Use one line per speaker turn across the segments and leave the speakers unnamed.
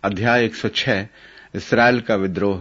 अध्याय 106 इसराइल का विद्रोह।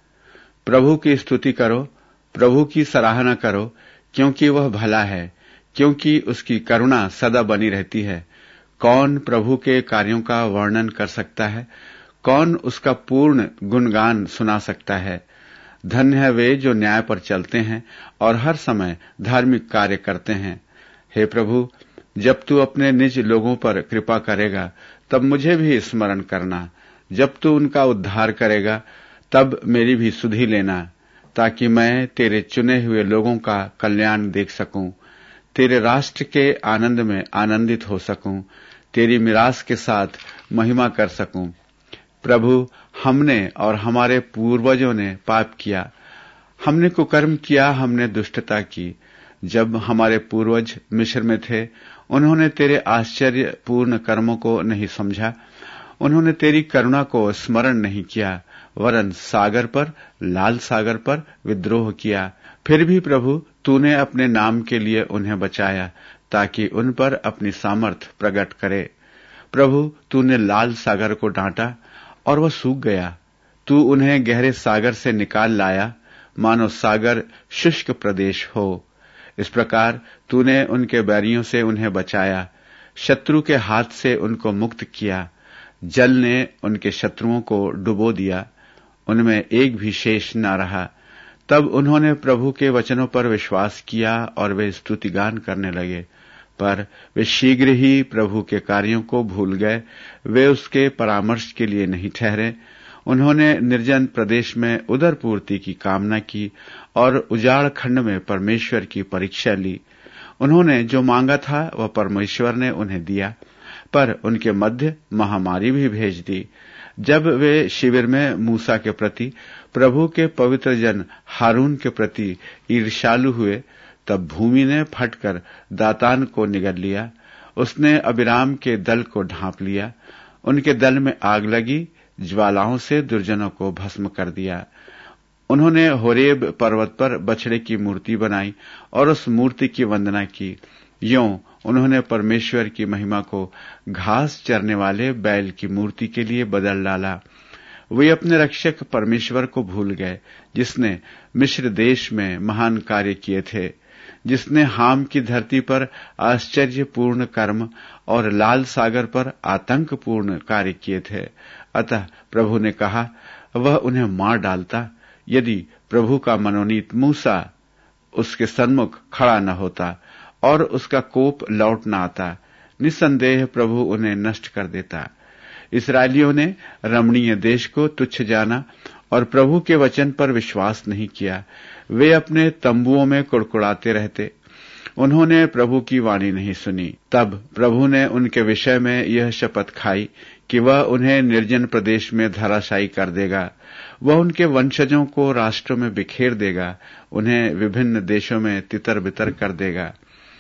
प्रभु की स्तुति करो, प्रभु की सराहना करो, क्योंकि वह भला है, क्योंकि उसकी करुणा सदा बनी रहती है। कौन प्रभु के कार्यों का वर्णन कर सकता है? कौन उसका पूर्ण गुणगान सुना सकता है? धन्य है वे जो न्याय पर चलते हैं और हर समय धार्मिक कार्य करते हैं। हे प्रभु, जब तू अपने निज लोगों पर कृपा करेगा तब मुझे भी स्मरण करना। जब तू उनका उद्धार करेगा तब मेरी भी सुधि लेना, ताकि मैं तेरे चुने हुए लोगों का कल्याण देख सकूं, तेरे राष्ट्र के आनंद में आनंदित हो सकूं, तेरी मिरास के साथ महिमा कर सकूं। प्रभु, हमने और हमारे पूर्वजों ने पाप किया, हमने कुकर्म किया, हमने दुष्टता की। जब हमारे पूर्वज मिस्र में थे, उन्होंने तेरे आश्चर्यपूर्ण कर्मों को नहीं समझा, उन्होंने तेरी करुणा को स्मरण नहीं किया, वरन सागर पर, लाल सागर पर विद्रोह किया। फिर भी प्रभु, तूने अपने नाम के लिए उन्हें बचाया, ताकि उन पर अपनी सामर्थ प्रकट करे। प्रभु, तूने लाल सागर को डांटा और वह सूख गया। तू उन्हें गहरे सागर से निकाल लाया, मानो सागर शुष्क प्रदेश हो। इस प्रकार तूने उनके बैरियों से उन्हें बचाया, शत्रु के हाथ से उनको मुक्त किया। जल ने उनके शत्रुओं को डुबो दिया, उनमें एक भी शेष न रहा। तब उन्होंने प्रभु के वचनों पर विश्वास किया और वे स्तुतिगान करने लगे। पर वे शीघ्र ही प्रभु के कार्यों को भूल गए, वे उसके परामर्श के लिए नहीं ठहरे। उन्होंने निर्जन प्रदेश में उदरपूर्ति की कामना की और उजाड़ खंड में परमेश्वर की परीक्षा ली। उन्होंने जो मांगा था वह परमेश्वर ने उन्हें दिया, पर उनके मध्य महामारी भी भेज दी। जब वे शिविर में मूसा के प्रति, प्रभु के पवित्र जन हारून के प्रति ईर्ष्यालु हुए, तब भूमि ने फटकर दातान को निगल लिया। उसने अबिराम के दल को ढांप लिया। उनके दल में आग लगी, ज्वालाओं से दुर्जनों को भस्म कर दिया। उन्होंने होरेब पर्वत पर बछड़े की मूर्ति बनाई और उस मूर्ति की वंदना की। यों उन्होंने परमेश्वर की महिमा को घास चरने वाले बैल की मूर्ति के लिए बदल डाला। वे अपने रक्षक परमेश्वर को भूल गए, जिसने मिस्र देश में महान कार्य किए थे, जिसने हाम की धरती पर आश्चर्यपूर्ण कर्म और लाल सागर पर आतंकपूर्ण कार्य किए थे। अतः प्रभु ने कहा, वह उन्हें मार डालता, यदि प्रभु का मनोनीत मूसा उसके सन्मुख खड़ा न होता और उसका कोप लौट न आता। निसंदेह प्रभु उन्हें नष्ट कर देता। इस्राएलियों ने रमणीय देश को तुच्छ जाना और प्रभु के वचन पर विश्वास नहीं किया। वे अपने तंबुओं में कुड़कुड़ाते रहते, उन्होंने प्रभु की वाणी नहीं सुनी। तब प्रभु ने उनके विषय में यह शपथ खाई कि वह उन्हें निर्जन प्रदेश में धराशायी कर देगा। वह उनके वंशजों को राष्ट्रों में बिखेर देगा, उन्हें विभिन्न देशों में तितर बितर कर देगा।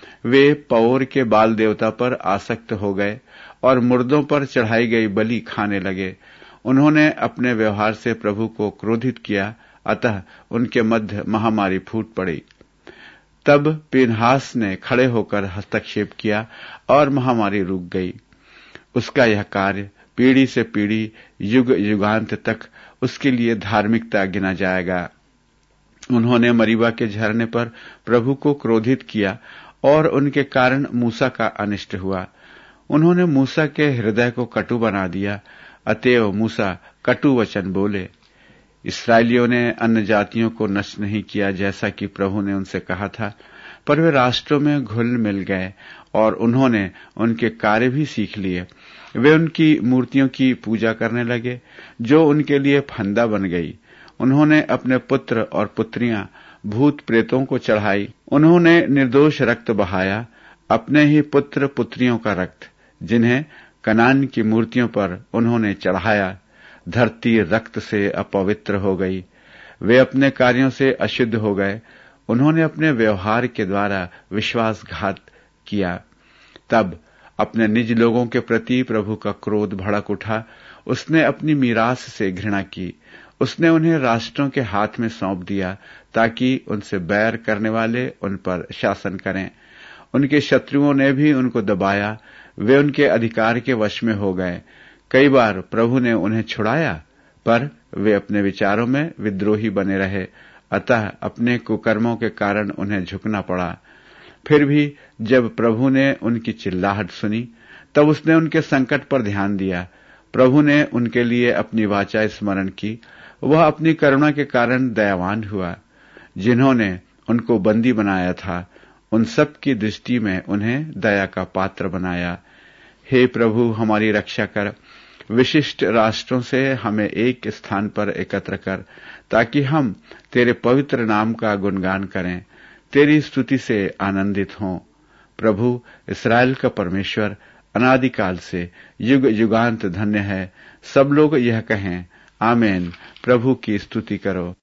वे पौर के बाल देवता पर आसक्त हो गए और मुर्दों पर चढ़ाई गई बलि खाने लगे। उन्होंने अपने व्यवहार से प्रभु को क्रोधित किया, अतः उनके मध्य महामारी फूट पड़ी। तब पीनहास ने खड़े होकर हस्तक्षेप किया और महामारी रुक गई। उसका यह कार्य पीढ़ी से पीढ़ी, युग युगांत तक उसके लिए धार्मिकता गिना जाएगा। उन्होंने मरीबा के झरने पर प्रभु को क्रोधित किया और उनके कारण मूसा का अनिष्ट हुआ। उन्होंने मूसा के हृदय को कटु बना दिया, अतएव मूसा कटु वचन बोले। इस्राएलियों ने अन्य जातियों को नष्ट नहीं किया जैसा कि प्रभु ने उनसे कहा था, पर वे राष्ट्रों में घुल मिल गए और उन्होंने उनके कार्य भी सीख लिए। वे उनकी मूर्तियों की पूजा करने लगे, जो उनके लिए फंदा बन गई। उन्होंने अपने पुत्र और पुत्रियां भूत प्रेतों को चढ़ाई। उन्होंने निर्दोष रक्त बहाया, अपने ही पुत्र पुत्रियों का रक्त, जिन्हें कनान की मूर्तियों पर उन्होंने चढ़ाया। धरती रक्त से अपवित्र हो गई, वे अपने कार्यों से अशुद्ध हो गए। उन्होंने अपने व्यवहार के द्वारा विश्वासघात किया। तब अपने निज लोगों के प्रति प्रभु का क्रोध भड़क उठा। उसने अपनी मीरास से घृणा की। उसने उन्हें राष्ट्रों के हाथ में सौंप दिया, ताकि उनसे बैर करने वाले उन पर शासन करें। उनके शत्रुओं ने भी उनको दबाया, वे उनके अधिकार के वश में हो गए। कई बार प्रभु ने उन्हें छुड़ाया, पर वे अपने विचारों में विद्रोही बने रहे, अतः अपने कुकर्मों के कारण उन्हें झुकना पड़ा। फिर भी जब प्रभु ने उनकी चिल्लाहट सुनी, तब उसने उनके संकट पर ध्यान दिया। प्रभु ने उनके लिए अपनी वाचा स्मरण की। वह अपनी करुणा के कारण दयावान हुआ। जिन्होंने उनको बंदी बनाया था, उन सब की दृष्टि में उन्हें दया का पात्र बनाया। हे प्रभु, हमारी रक्षा कर। विशिष्ट राष्ट्रों से हमें एक स्थान पर एकत्र कर, ताकि हम तेरे पवित्र नाम का गुणगान करें, तेरी स्तुति से आनंदित हों। प्रभु, इस्राएल का परमेश्वर अनादिकाल से युग युगांत धन्य है। सब लोग यह कहें, आमीन। प्रभु की स्तुति करो।